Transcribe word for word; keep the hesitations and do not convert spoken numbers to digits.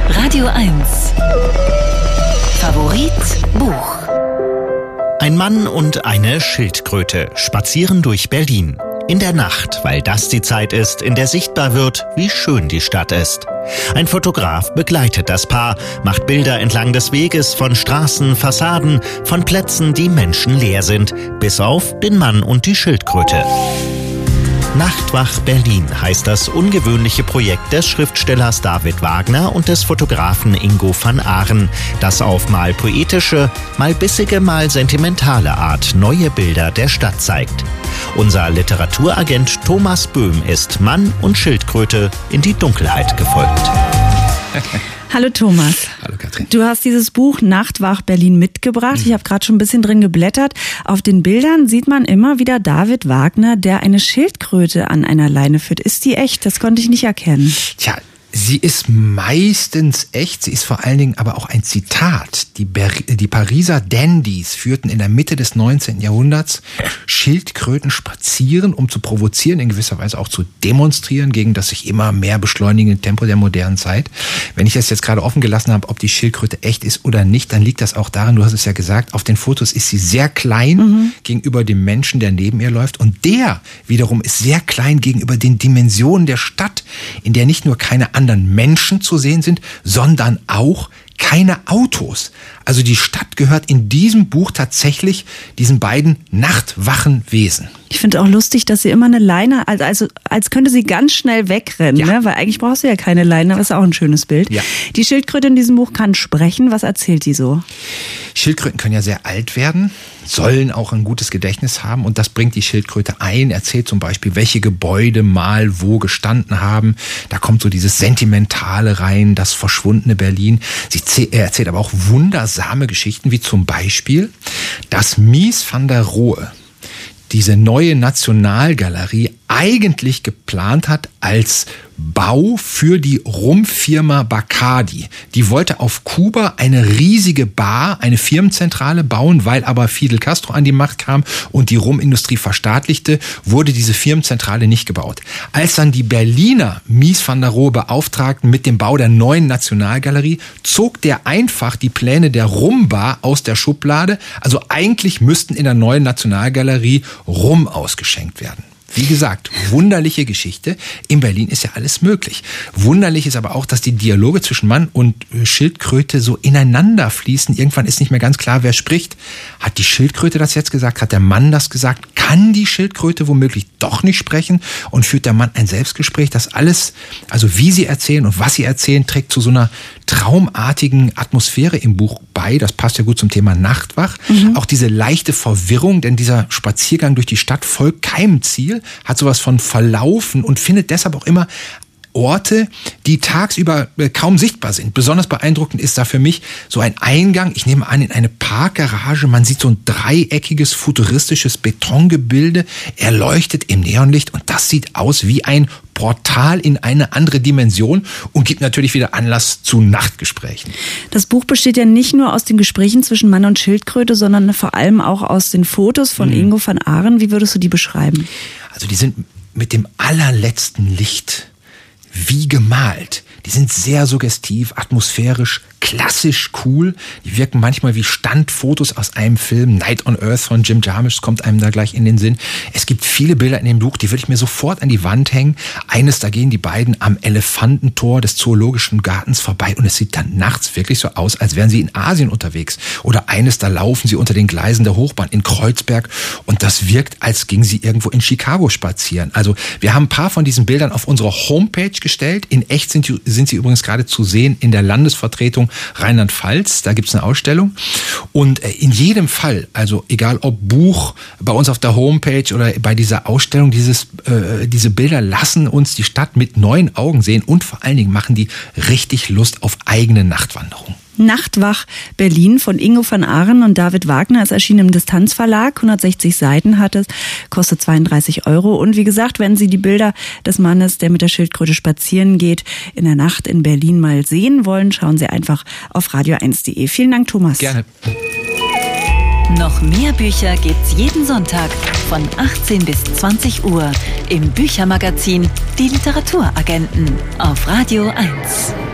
Radio eins. Favorit Buch. Ein Mann und eine Schildkröte spazieren durch Berlin. In der Nacht, weil das die Zeit ist, in der sichtbar wird, wie schön die Stadt ist. Ein Fotograf begleitet das Paar, macht Bilder entlang des Weges von Straßen, Fassaden, von Plätzen, die menschenleer sind, bis auf den Mann und die Schildkröte. Nachtwach Berlin heißt das ungewöhnliche Projekt des Schriftstellers David Wagner und des Fotografen Ingo van Aren, das auf mal poetische, mal bissige, mal sentimentale Art neue Bilder der Stadt zeigt. Unser Literaturagent Thomas Böhm ist Mann und Schildkröte in die Dunkelheit gefolgt. Hallo Thomas. Hallo Katrin. Du hast dieses Buch Nachtwach Berlin mitgebracht. Ich habe gerade schon ein bisschen drin geblättert. Auf den Bildern sieht man immer wieder David Wagner, der eine Schildkröte an einer Leine führt. Ist die echt? Das konnte ich nicht erkennen. Tja, sie ist meistens echt, sie ist vor allen Dingen aber auch ein Zitat. Die, Ber- die Pariser Dandys führten in der Mitte des neunzehnten Jahrhunderts Schildkröten spazieren, um zu provozieren, in gewisser Weise auch zu demonstrieren gegen das sich immer mehr beschleunigende Tempo der modernen Zeit. Wenn ich es jetzt gerade offen gelassen habe, ob die Schildkröte echt ist oder nicht, dann liegt das auch daran, du hast es ja gesagt, auf den Fotos ist sie sehr klein mhm. gegenüber dem Menschen, der neben ihr läuft. Und der wiederum ist sehr klein gegenüber den Dimensionen der Stadt, in der nicht nur keine anderen Menschen zu sehen sind, sondern auch keine Autos. Also die Stadt gehört in diesem Buch tatsächlich diesen beiden nachtwachen Wesen. Ich finde auch lustig, dass sie immer eine Leine, also, also als könnte sie ganz schnell wegrennen, ja. ne? Weil eigentlich brauchst du ja keine Leine, aber ist auch ein schönes Bild. Ja. Die Schildkröte in diesem Buch kann sprechen. Was erzählt die so? Schildkröten können ja sehr alt werden, sollen auch ein gutes Gedächtnis haben und das bringt die Schildkröte ein, erzählt zum Beispiel, welche Gebäude mal wo gestanden haben. Da kommt so dieses Sentimentale rein, das verschwundene Berlin. Sie erzählt aber auch wundersame Geschichten, wie zum Beispiel, dass Mies van der Rohe diese neue Nationalgalerie eigentlich geplant hat als Bau für die Rumfirma Bacardi. Die wollte auf Kuba eine riesige Bar, eine Firmenzentrale bauen, weil aber Fidel Castro an die Macht kam und die Rumindustrie verstaatlichte, wurde diese Firmenzentrale nicht gebaut. Als dann die Berliner Mies van der Rohe beauftragten mit dem Bau der neuen Nationalgalerie, zog der einfach die Pläne der Rumbar aus der Schublade. Also eigentlich müssten in der neuen Nationalgalerie Rum ausgeschenkt werden. Wie gesagt, wunderliche Geschichte. In Berlin ist ja alles möglich. Wunderlich ist aber auch, dass die Dialoge zwischen Mann und Schildkröte so ineinander fließen. Irgendwann ist nicht mehr ganz klar, wer spricht. Hat die Schildkröte das jetzt gesagt? Hat der Mann das gesagt? Kann die Schildkröte womöglich doch nicht sprechen? Und führt der Mann ein Selbstgespräch? Das alles, also wie sie erzählen und was sie erzählen, trägt zu so einer traumartigen Atmosphäre im Buch bei. Das passt ja gut zum Thema Nachtwach. Mhm. Auch diese leichte Verwirrung, denn dieser Spaziergang durch die Stadt folgt keinem Ziel, hat sowas von Verlaufen und findet deshalb auch immer Orte, die tagsüber kaum sichtbar sind. Besonders beeindruckend ist da für mich so ein Eingang, ich nehme an, in eine Parkgarage. Man sieht so ein dreieckiges, futuristisches Betongebilde, erleuchtet im Neonlicht und das sieht aus wie ein Portal in eine andere Dimension und gibt natürlich wieder Anlass zu Nachtgesprächen. Das Buch besteht ja nicht nur aus den Gesprächen zwischen Mann und Schildkröte, sondern vor allem auch aus den Fotos von mhm. Ingo van Aren. Wie würdest du die beschreiben? Also die sind mit dem allerletzten Licht wie gemalt. Die sind sehr suggestiv, atmosphärisch, klassisch cool. Die wirken manchmal wie Standfotos aus einem Film. Night on Earth von Jim Jarmusch kommt einem da gleich in den Sinn. Es gibt viele Bilder in dem Buch, die würde ich mir sofort an die Wand hängen. Eines, da gehen die beiden am Elefantentor des Zoologischen Gartens vorbei und es sieht dann nachts wirklich so aus, als wären sie in Asien unterwegs. Oder eines, da laufen sie unter den Gleisen der Hochbahn in Kreuzberg und das wirkt, als gingen sie irgendwo in Chicago spazieren. Also wir haben ein paar von diesen Bildern auf unsere Homepage gestellt. In echt sind, sind sie übrigens gerade zu sehen in der Landesvertretung Rheinland-Pfalz, da gibt's eine Ausstellung und in jedem Fall, also egal ob Buch, bei uns auf der Homepage oder bei dieser Ausstellung, dieses, äh, diese Bilder lassen uns die Stadt mit neuen Augen sehen und vor allen Dingen machen die richtig Lust auf eigene Nachtwanderung. Nachtwach Berlin von Ingo van Aren und David Wagner. Es erschien im Distanzverlag, hundertsechzig Seiten hat es, kostet zweiunddreißig Euro. Und wie gesagt, wenn Sie die Bilder des Mannes, der mit der Schildkröte spazieren geht, in der Nacht in Berlin mal sehen wollen, schauen Sie einfach auf radio eins punkt de. Vielen Dank, Thomas. Gerne. Noch mehr Bücher gibt's jeden Sonntag von achtzehn bis zwanzig Uhr im Büchermagazin Die Literaturagenten auf Radio eins.